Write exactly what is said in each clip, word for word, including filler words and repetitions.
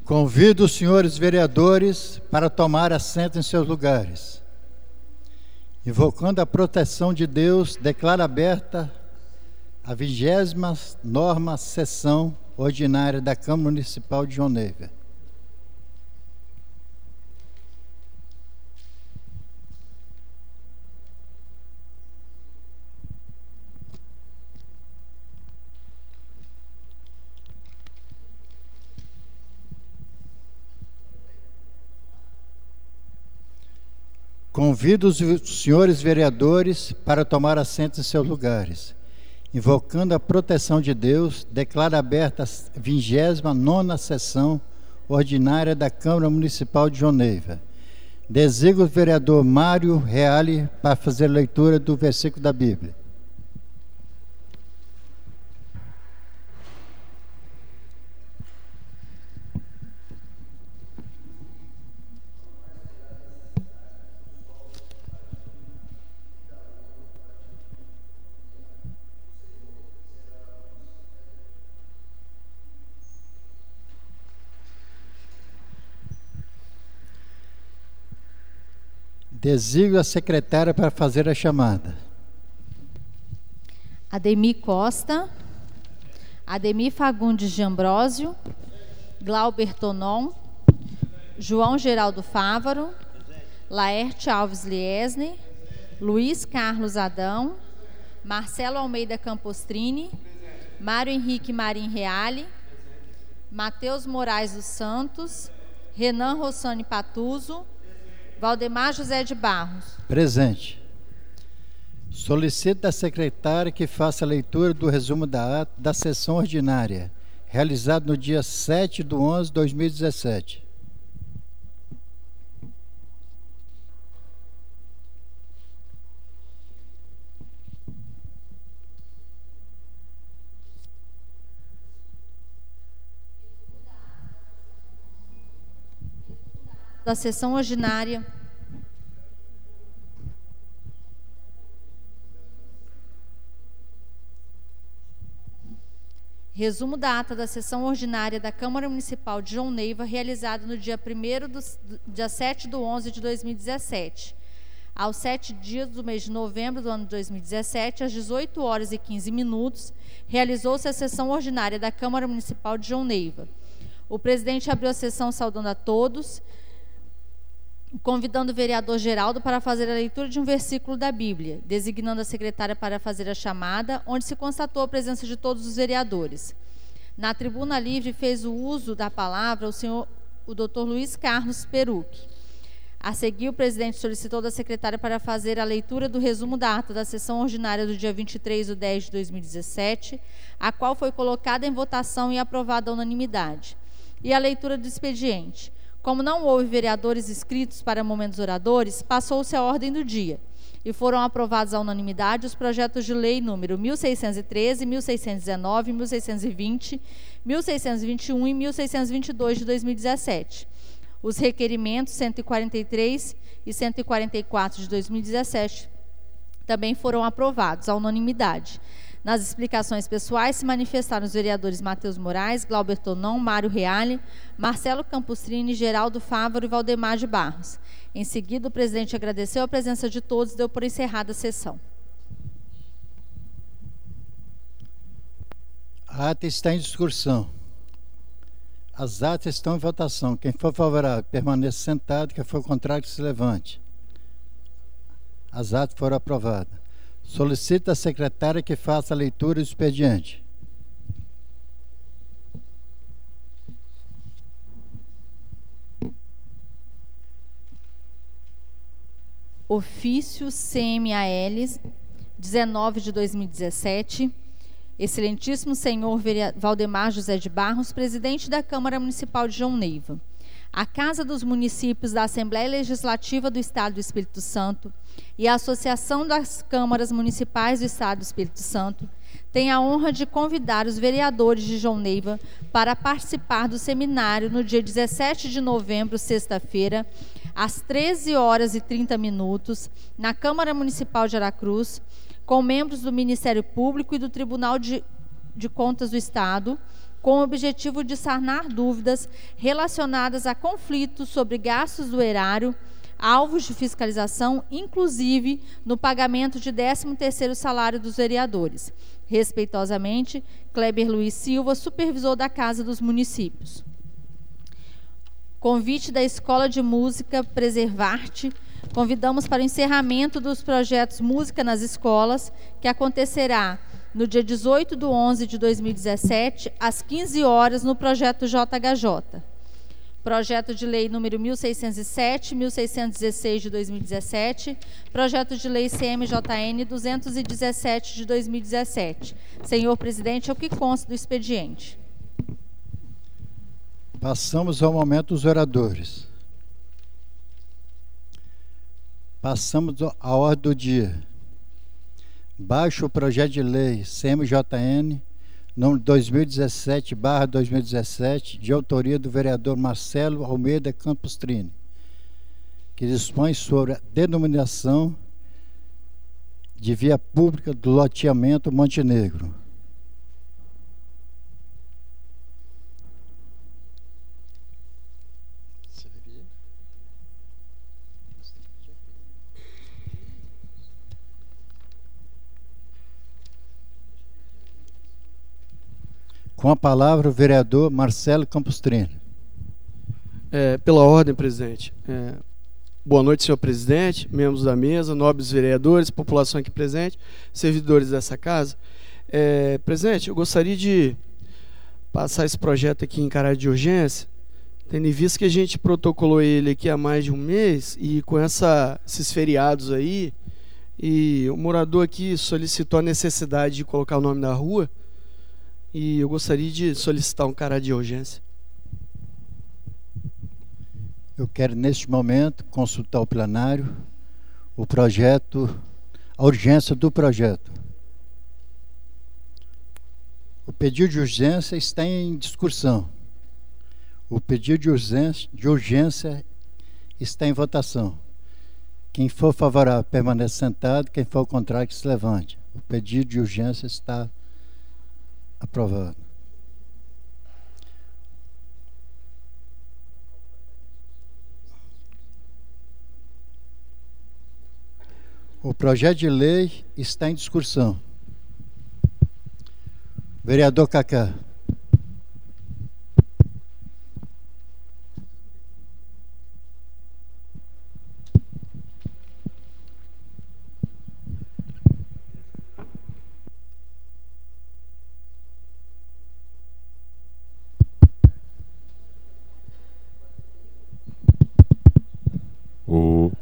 Convido os senhores vereadores para tomar assento em seus lugares. Invocando a proteção de Deus, declaro aberta a vigésima nona sessão ordinária da Câmara Municipal de João Neiva. Convido os senhores vereadores para tomar assento em seus lugares. Invocando a proteção de Deus, declaro aberta a vigésima nona sessão ordinária da Câmara Municipal de João Neiva. Designo o vereador Mário Reale para fazer a leitura do versículo da Bíblia. Designo a secretária para fazer a chamada. Ademir Costa, Ademir Fagundes de Ambrósio, Glauber Tonon, João Geraldo Fávaro, Laerte Alves Liesne, Luiz Carlos Adão, Marcelo Almeida Campostrini, Mário Henrique Marim Reale, Matheus Moraes dos Santos, Renan Rossani Patuso, Valdemar José de Barros. Presente. Solicito da secretária que faça a leitura do resumo da ata da sessão ordinária, realizado no dia sete de onze de dois mil e dezessete. Da sessão ordinária resumo da ata da sessão ordinária da Câmara Municipal de João Neiva, realizado no dia primeiro do, dia sete de onze de dois mil e dezessete. Aos sete dias do mês de novembro do ano de dois mil e dezessete, às dezoito horas e quinze minutos, realizou-se a sessão ordinária da Câmara Municipal de João Neiva. O presidente abriu a sessão saudando a todos, convidando o vereador Geraldo para fazer a leitura de um versículo da Bíblia, designando a secretária para fazer a chamada, onde se constatou a presença de todos os vereadores. Na tribuna livre fez o uso da palavra o senhor, o doutor Luiz Carlos Perucchi. A seguir, o presidente solicitou da secretária para fazer a leitura do resumo da ata da sessão ordinária do dia vinte e três de dez de dois mil e dezessete, a qual foi colocada em votação e aprovada à unanimidade, e a leitura do expediente. Como não houve vereadores inscritos para momentos oradores, passou-se a ordem do dia e foram aprovados à unanimidade os projetos de lei número mil seiscentos e treze, mil seiscentos e dezenove, mil seiscentos e vinte, mil seiscentos e vinte e um e mil seiscentos e vinte e dois de dois mil e dezessete. Os requerimentos cento e quarenta e três e cento e quarenta e quatro de dois mil e dezessete também foram aprovados à unanimidade. Nas explicações pessoais se manifestaram os vereadores Matheus Moraes, Glauber Tonon, Mário Reale, Marcelo Campostrini, Geraldo Fávaro e Valdemar de Barros. Em seguida, o presidente agradeceu a presença de todos e deu por encerrada a sessão. A ata está em discussão. As atas estão em votação. Quem for favorável, permaneça sentado. Quem for contrário, que se levante. As atas foram aprovadas. Solicito à secretária que faça a leitura do expediente. Ofício C M A L dezenove de dois mil e dezessete. Excelentíssimo senhor Valdemar José de Barros, presidente da Câmara Municipal de João Neiva. A Casa dos Municípios da Assembleia Legislativa do Estado do Espírito Santo e a Associação das Câmaras Municipais do Estado do Espírito Santo tem a honra de convidar os vereadores de João Neiva para participar do seminário no dia dezessete de novembro, sexta-feira, às treze horas e trinta minutos, na Câmara Municipal de Aracruz, com membros do Ministério Público e do Tribunal de, de Contas do Estado, com o objetivo de sanar dúvidas relacionadas a conflitos sobre gastos do erário, alvos de fiscalização, inclusive no pagamento de décimo terceiro salário dos vereadores. Respeitosamente, Kleber Luiz Silva, supervisor da Casa dos Municípios. Convite da Escola de Música Preservarte. Convidamos para o encerramento dos projetos Música nas Escolas, que acontecerá no dia dezoito de onze de dois mil e dezessete, às quinze horas, no projeto J H J. Projeto de Lei número mil seiscentos e sete, mil seiscentos e dezesseis de dois mil e dezessete, Projeto de Lei C M J N duzentos e dezessete de dois mil e dezessete. Senhor presidente, é o que consta do expediente. Passamos ao momento dos oradores. Passamos à ordem do dia. Baixo o projeto de lei C M J N, número dois mil e dezessete barra dois mil e dezessete, de autoria do vereador Marcelo Almeida Campos Trini, que dispõe sobre a denominação de via pública do loteamento Montenegro. Com a palavra, o vereador Marcelo Campos Trini. É, pela ordem, presidente. É, boa noite, senhor presidente, membros da mesa, nobres vereadores, população aqui presente, servidores dessa casa. É, presidente, eu gostaria de passar esse projeto aqui em caráter de urgência, tendo em vista que a gente protocolou ele aqui há mais de um mês, e com essa, esses feriados aí, e o morador aqui solicitou a necessidade de colocar o nome da rua, e eu gostaria de solicitar um caráter de urgência. Eu quero, neste momento, consultar o plenário, o projeto, a urgência do projeto. O pedido de urgência está em discussão. O pedido de urgência, de urgência está em votação. Quem for favorável, permanece sentado. Quem for contrário, que se levante. O pedido de urgência está aprovado. O projeto de lei está em discussão. Vereador Cacá. O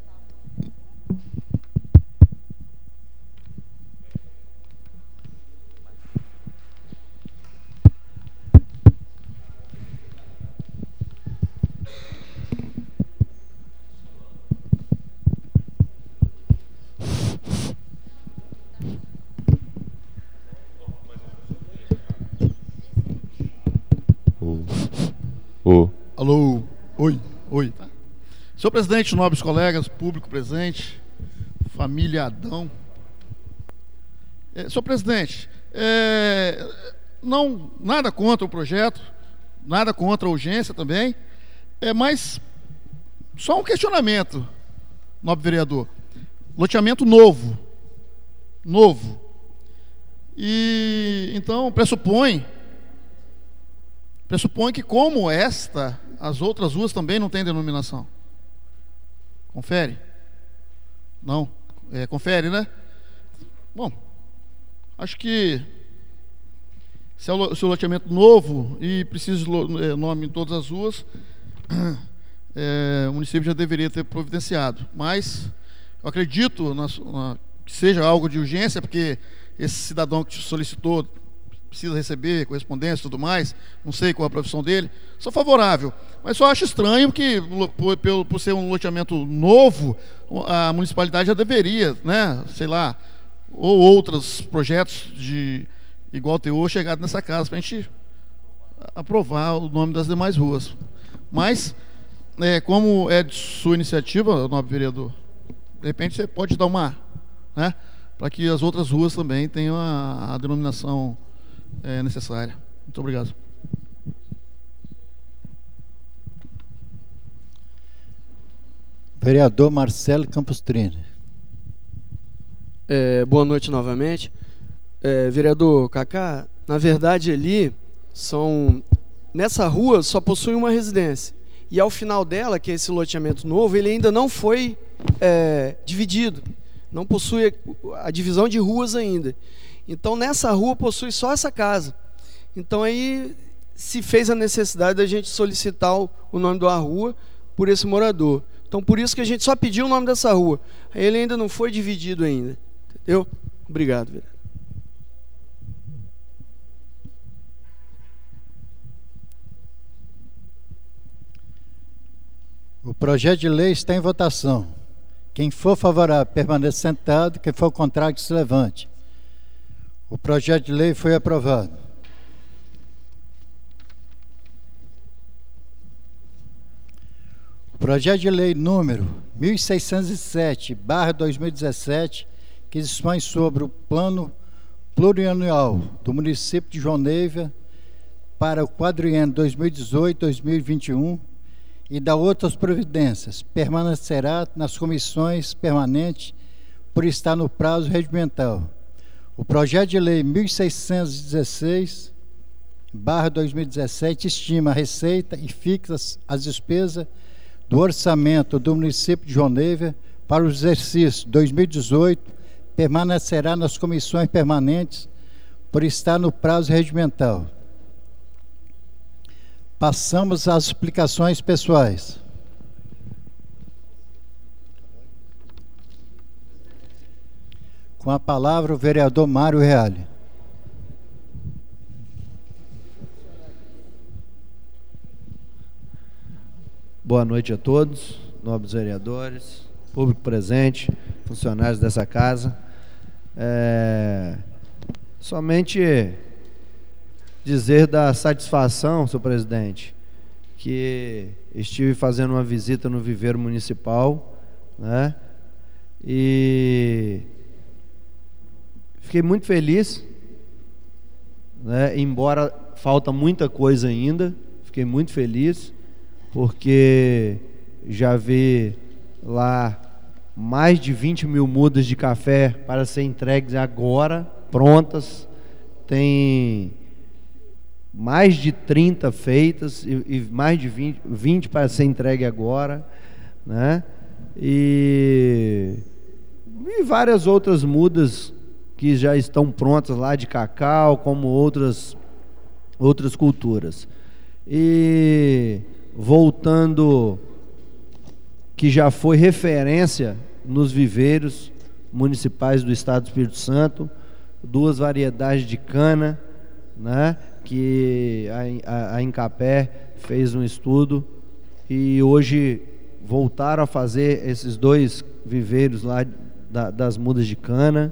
O Alô, oi, oi. Senhor presidente, nobres colegas, público presente, família Adão. É, senhor presidente, é, não, nada contra o projeto, nada contra a urgência também, é, mas só um questionamento, nobre vereador. Loteamento novo, novo. E então pressupõe, pressupõe que como esta, as outras ruas também não têm denominação. Confere? Não. É, confere, né? Bom, acho que se é o seu loteamento novo e precisa de nome em todas as ruas, é, o município já deveria ter providenciado. Mas eu acredito na, na, que seja algo de urgência, porque esse cidadão que te solicitou precisa receber correspondência e tudo mais, não sei qual a profissão dele, sou favorável, mas só acho estranho que por, por, por ser um loteamento novo, a municipalidade já deveria, né, sei lá, ou outros projetos de igual teor chegado nessa casa, para a gente aprovar o nome das demais ruas. Mas, é, como é de sua iniciativa, nobre vereador, de repente você pode dar uma, né, para que as outras ruas também tenham a, a denominação É necessária. Muito obrigado. Vereador Marcelo Campos Trina. É, boa noite novamente. É, vereador Cacá, na verdade ali são... Nessa rua só possui uma residência. E ao final dela, que é esse loteamento novo, ele ainda não foi é, dividido. Não possui a divisão de ruas ainda. Então nessa rua possui só essa casa. Então aí se fez a necessidade da gente solicitar o, o nome da rua por esse morador. Então por isso que a gente só pediu o nome dessa rua. Ele ainda não foi dividido ainda. Entendeu? Obrigado, vereador. O projeto de lei está em votação. Quem for favorável, permaneça sentado. Quem for contrário, que se levante. O projeto de lei foi aprovado. O projeto de lei número mil seiscentos e sete barra dois mil e dezessete, que dispõe sobre o plano plurianual do município de João Neiva para o quadriênio dois mil e dezoito a dois mil e vinte e um, e da outras providências, permanecerá nas comissões permanentes por estar no prazo regimental. O projeto de lei mil seiscentos e dezesseis barra dois mil e dezessete estima a receita e fixa as despesas do orçamento do município de João Neiva para o exercício dois mil e dezoito, permanecerá nas comissões permanentes por estar no prazo regimental. Passamos às explicações pessoais. Com a palavra o vereador Mário Reale. Boa noite a todos, nobres vereadores, público presente, funcionários dessa casa. É, somente dizer da satisfação, senhor presidente, que estive fazendo uma visita no viveiro municipal, né? E fiquei muito feliz, né? Embora falta muita coisa ainda, fiquei muito feliz, porque já vi lá mais de vinte mil mudas de café para ser entregues agora, prontas. Tem mais de trinta feitas e, e mais de vinte, vinte para ser entregue agora, né? E, e várias outras mudas que já estão prontas lá de cacau, como outras, outras culturas. E voltando, que já foi referência nos viveiros municipais do estado do Espírito Santo, duas variedades de cana, né, que a, a, a Incapé fez um estudo e hoje voltaram a fazer esses dois viveiros lá da, das mudas de cana.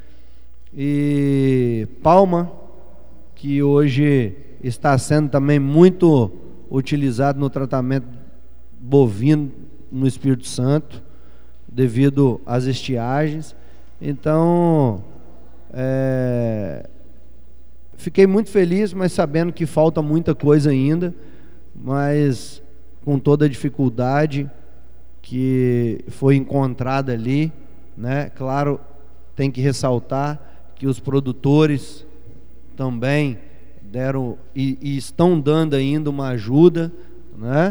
E Palma, que hoje está sendo também muito utilizado no tratamento bovino no Espírito Santo, devido às estiagens. Então, é, fiquei muito feliz, mas sabendo que falta muita coisa ainda, mas com toda a dificuldade que foi encontrada ali, né? Claro, tem que ressaltar que os produtores também deram e, e estão dando ainda uma ajuda, né?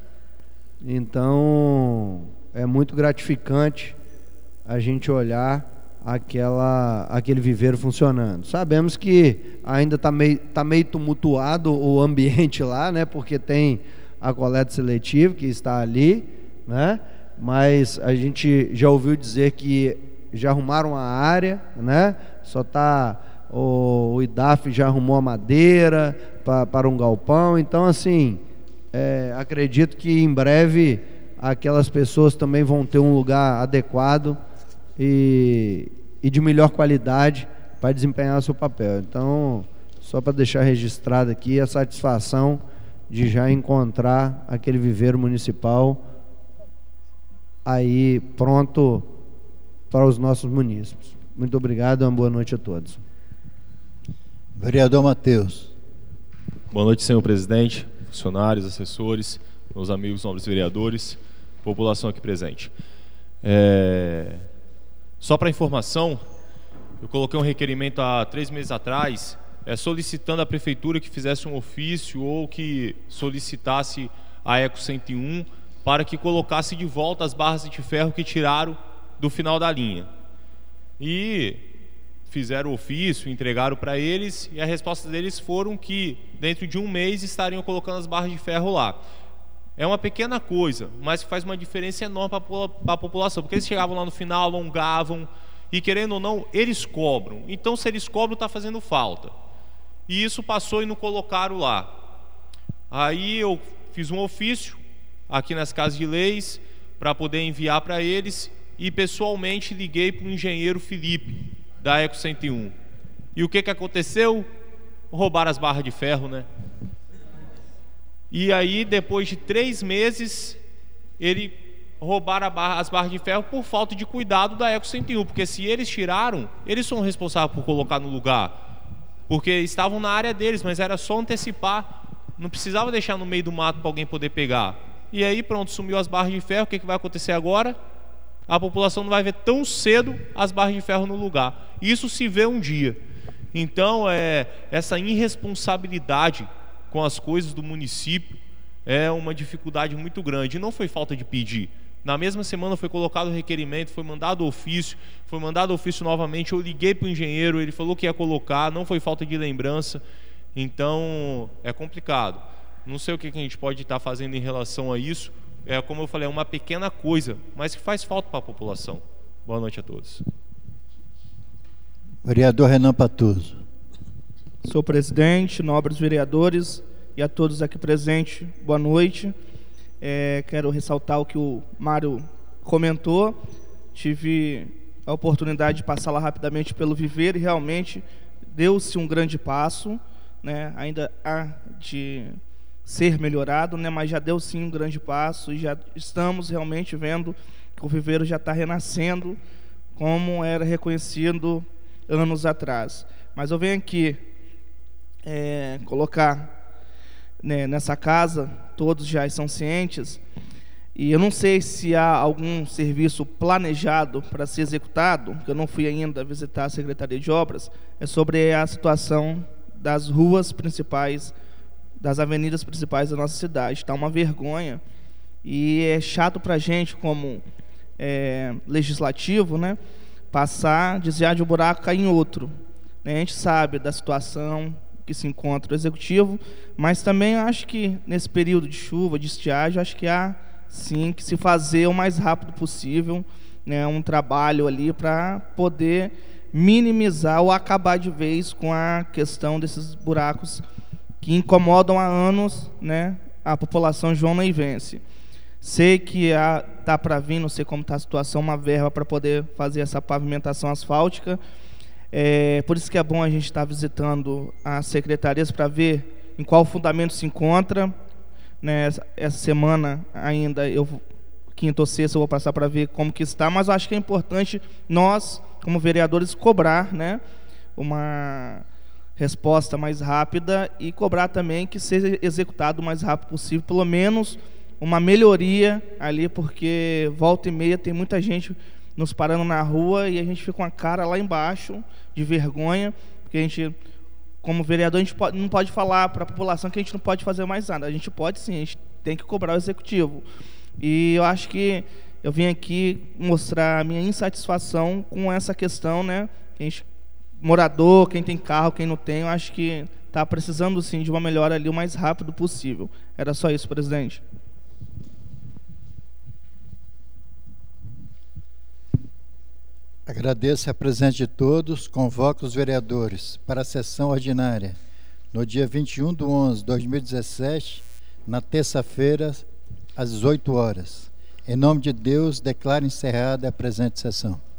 Então é muito gratificante a gente olhar aquela, aquele viveiro funcionando. Sabemos que ainda está meio, tá meio tumultuado o ambiente lá, né? Porque tem a coleta seletiva que está ali, né? Mas a gente já ouviu dizer que já arrumaram a área, né? Só está o, o I D A F já arrumou a madeira pra, para um galpão. Então, assim, é, acredito que em breve aquelas pessoas também vão ter um lugar adequado e, e de melhor qualidade para desempenhar o seu papel. Então, só para deixar registrado aqui a satisfação de já encontrar aquele viveiro municipal aí pronto para os nossos munícipes. Muito obrigado, uma boa noite a todos. Vereador Matheus. Boa noite, senhor presidente, funcionários, assessores, meus amigos nobres vereadores. população aqui presente. É... Só para informação, eu coloquei um requerimento há três meses atrás, é, solicitando à prefeitura que fizesse um ofício ou que solicitasse a Eco cento e um para que colocasse de volta as barras de ferro que tiraram do final da linha. E fizeram o ofício, entregaram para eles, e a resposta deles foram que dentro de um mês estariam colocando as barras de ferro lá. É uma pequena coisa, mas que faz uma diferença enorme para a população, porque eles chegavam lá no final, alongavam, e querendo ou não, eles cobram. Então, se eles cobram, está fazendo falta. E isso passou e não colocaram lá. Aí eu fiz um ofício aqui nas casas de leis para poder enviar para eles, e pessoalmente liguei para o engenheiro Felipe da Eco cento e um. E o que que aconteceu? Roubaram as barras de ferro, né? E aí, depois de três meses, ele roubaram a barra, as barras de ferro por falta de cuidado da Eco cento e um, porque se eles tiraram, eles são responsáveis por colocar no lugar, porque estavam na área deles, mas era só antecipar, não precisava deixar no meio do mato para alguém poder pegar. E aí pronto, sumiu as barras de ferro. O que que vai acontecer agora? A população não vai ver tão cedo as barras de ferro no lugar. Isso se vê um dia. Então, é, essa irresponsabilidade com as coisas do município é uma dificuldade muito grande. E não foi falta de pedir. Na mesma semana foi colocado o requerimento, foi mandado o ofício, foi mandado o ofício novamente. Eu liguei para o engenheiro, ele falou que ia colocar, não foi falta de lembrança. Então, é complicado. Não sei o que a gente pode estar fazendo em relação a isso. É, como eu falei, é uma pequena coisa, mas que faz falta para a população. Boa noite a todos. Vereador Renan Patuso. Senhor presidente, nobres vereadores e a todos aqui presentes, boa noite. É, quero ressaltar o que o Mário comentou. Tive a oportunidade de passar lá rapidamente pelo viveiro e realmente deu-se um grande passo, né? Ainda há de ser melhorado, né? Mas já deu sim um grande passo e já estamos realmente vendo que o viveiro já está renascendo como era reconhecido anos atrás. Mas eu venho aqui é, colocar, né, nessa casa, todos já são cientes, e eu não sei se há algum serviço planejado para ser executado, que eu não fui ainda visitar a Secretaria de Obras, é sobre a situação das ruas principais, das avenidas principais da nossa cidade. Está uma vergonha e é chato para a gente como é, legislativo, né, passar, desviar de um buraco, cair em outro, né? A gente sabe da situação que se encontra o executivo, mas também acho que nesse período de chuva, de estiagem, acho que há sim que se fazer o mais rápido possível, né, um trabalho ali para poder minimizar ou acabar de vez com a questão desses buracos que incomodam há anos, né, a população joão-neivense. Sei que está para vir, não sei como está a situação, uma verba para poder fazer essa pavimentação asfáltica. É, por isso que é bom a gente estar visitando as secretarias para ver em qual fundamento se encontra, né. Essa semana ainda, eu, quinta ou sexta, eu vou passar para ver como que está, mas eu acho que é importante nós, como vereadores, cobrar, né, uma resposta mais rápida e cobrar também que seja executado o mais rápido possível, pelo menos uma melhoria ali, porque volta e meia tem muita gente nos parando na rua e a gente fica com a cara lá embaixo de vergonha, porque a gente, como vereador, a gente pode, não pode falar para a população que a gente não pode fazer mais nada. A gente pode sim, a gente tem que cobrar o executivo. E eu acho que eu vim aqui mostrar a minha insatisfação com essa questão, né? A gente, morador, quem tem carro, quem não tem, eu acho que está precisando sim de uma melhora ali o mais rápido possível. Era só isso, presidente. Agradeço a presença de todos. Convoco os vereadores para a sessão ordinária no dia vinte e um de onze de dois mil e dezessete, na terça-feira, às dezoito horas. Em nome de Deus, declaro encerrada a presente sessão.